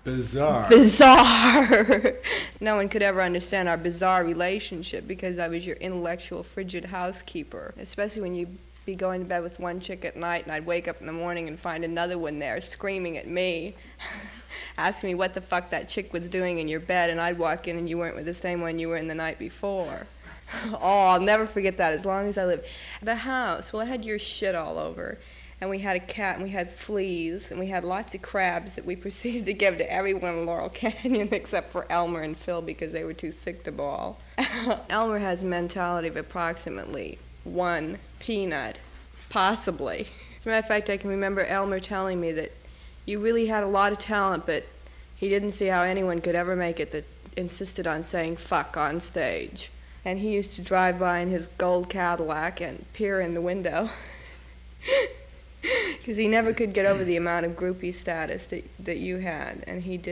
Bizarre. Bizarre. No one could ever understand our bizarre relationship because I was your intellectual, frigid housekeeper. Especially when you'd be going to bed with one chick at night and I'd wake up in the morning and find another one there screaming at me, asking me what the fuck that chick was doing in your bed, and I'd walk in and you weren't with the same one you were in the night before. Oh, I'll never forget that as long as I live. The house, well, it had your shit all over. And we had a cat, and we had fleas, and we had lots of crabs that we proceeded to give to everyone in Laurel Canyon except for Elmer and Phil because they were too sick to ball. Elmer has a mentality of approximately one peanut, possibly. As a matter of fact, I can remember Elmer telling me that you really had a lot of talent, but he didn't see how anyone could ever make it that insisted on saying fuck on stage. And he used to drive by in his gold Cadillac and peer in the window. Because he never could get over the amount of groupie status that you had, and he did.